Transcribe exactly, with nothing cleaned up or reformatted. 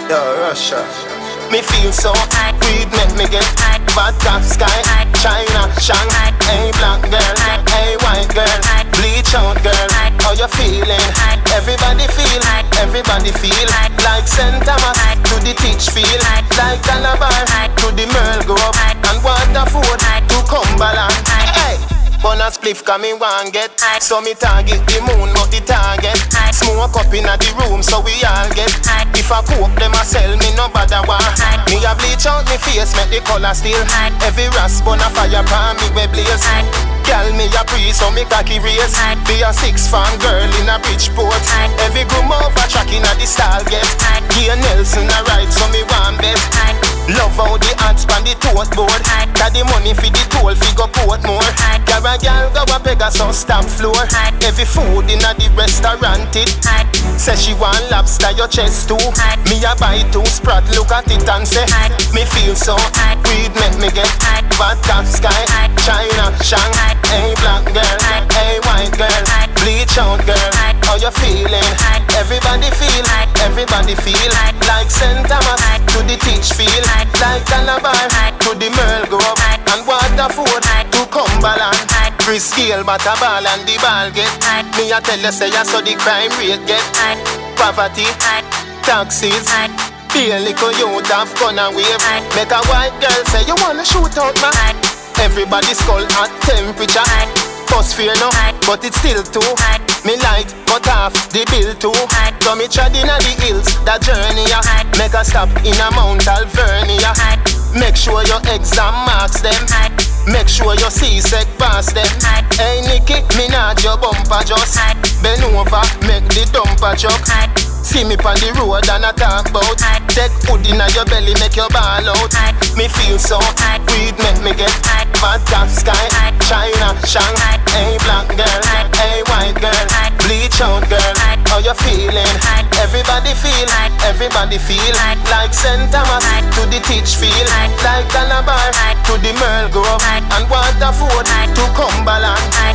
Yo, Russia. Me feel so weed make me get vodka sky, China, Shanghai. Hey black girl, hey white girl, bleach out girl. How you feeling? Everybody feel, everybody feel like Saint Thomas to the teach feel, like Calabar to the Merle Grove and Waterford to Cumberland. Hey. Bun a spliff cause me want get, so me target the moon not the target. Smoke up inna the room so we all get. If I coke them a sell me no bother war. Me a bleach out me face make the color still. Every rasp on a fire pan me we blaze. Girl me a pre so me cocky race. Be a six fan girl in a Bridgeport. Every groom over track inna the stall get. Gia Nelson a ride so me want bet. Love how the ads pan the tote board. Got the money for the toll fi go Portmore. A girl go a Pegasus stamp floor. Every food in a the restaurant it. Say she want lobster your chest too. Me a buy two sprat look at it and say me feel so weed make me get vodka sky, China, Shanghai. Hey black girl, hey white girl, bleach out girl. How you feeling? Everybody feel, everybody feel like Saint Thomas to the teach feel, like Calabar to the Merle Grove and Waterford to Cumberland. Free scale but a ball and the ball get. Me a tell you say ya so the crime rate get. Poverty, taxes, be a little youth have gun and wave. Make a white girl say you wanna shoot out ma. Everybody skull at temperature. Bus fear no, but it's still too. Me light cut off the bill too. So me tread inna the hills, that journey ya. Make a stop in a Mount Alvernia. Make sure your exam marks them. Make sure your C-sec pass them. Hey Nicky, me not your bumper just bend over, make the dumper chuck. See me pon the road and I talk about. Take food inna your belly, make your ball out. Me feel so weed make me get vodka sky, China, Shanghai. Hey black girl, hey white girl, bleach out girl. How you feeling? Everybody feel, everybody feel like Saint Thomas to the teach feel, like Calabar to the Merle Grove and Waterford to Cumberland.